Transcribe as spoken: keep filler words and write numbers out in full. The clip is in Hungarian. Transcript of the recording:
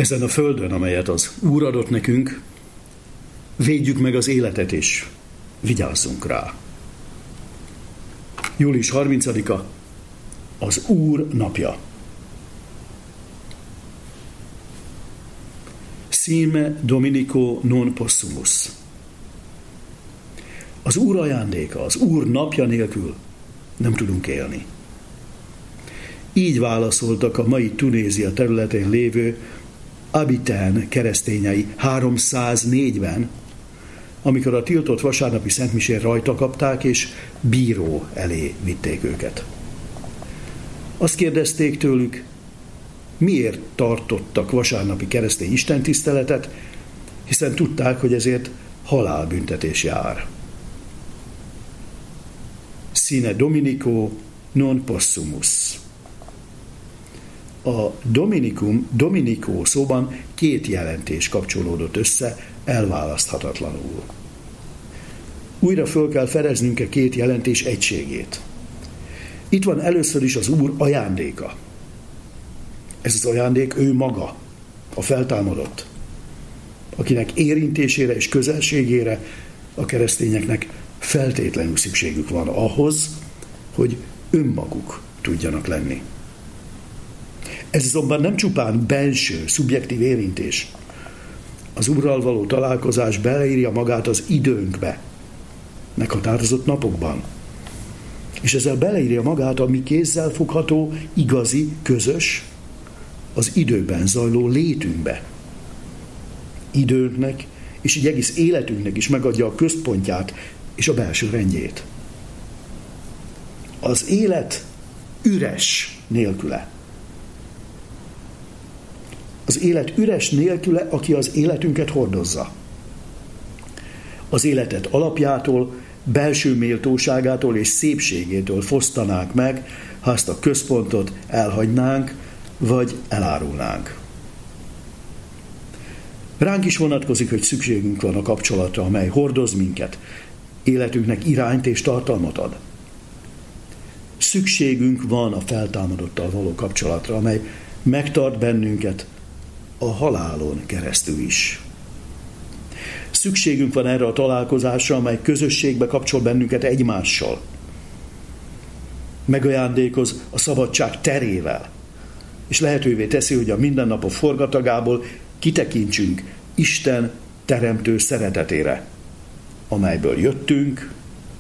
Ezen a földön, amelyet az Úr adott nekünk, védjük meg az életet és vigyázzunk rá. július harmincadika az Úr napja. Sine Dominico non possumus. Az Úr ajándéka, az Úr napja nélkül nem tudunk élni. Így válaszoltak a mai Tunézia területén lévő Abidjan keresztényei háromszáznégyben, amikor a tiltott vasárnapi szentmisén rajta kapták, és bíró elé vitték őket. Azt kérdezték tőlük, miért tartottak vasárnapi keresztény istentiszteletet, hiszen tudták, hogy ezért halálbüntetés jár. Sine Dominico non possumus. A Dominikum, Dominico szóban két jelentés kapcsolódott össze elválaszthatatlanul. Újra föl kell fedeznünk a két jelentés egységét. Itt van először is az Úr ajándéka. Ez az ajándék ő maga, a feltámadott, akinek érintésére és közelségére a keresztényeknek feltétlenül szükségük van ahhoz, hogy önmaguk tudjanak lenni. Ez azonban nem csupán belső, szubjektív érintés. Az Úrral való találkozás beleírja magát az időnkbe, meghatározott napokban. És ezzel beleírja magát a mi kézzel fogható, igazi, közös, az időben zajló létünkbe. Időnknek és így egész életünknek is megadja a központját és a belső rendjét. Az élet üres nélküle. Az élet üres nélküle, aki az életünket hordozza. Az életet alapjától, belső méltóságától és szépségétől fosztanánk meg, ha ezt a központot elhagynánk, vagy elárulnánk. Ránk is vonatkozik, hogy szükségünk van a kapcsolatra, amely hordoz minket, életünknek irányt és tartalmat ad. Szükségünk van a feltámadottal való kapcsolatra, amely megtart bennünket a halálon keresztül is. Szükségünk van erre a találkozásra, amely közösségbe kapcsol bennünket egymással. Megajándékoz a szabadság terével, és lehetővé teszi, hogy a mindennapok forgatagából kitekintsünk Isten teremtő szeretetére, amelyből jöttünk,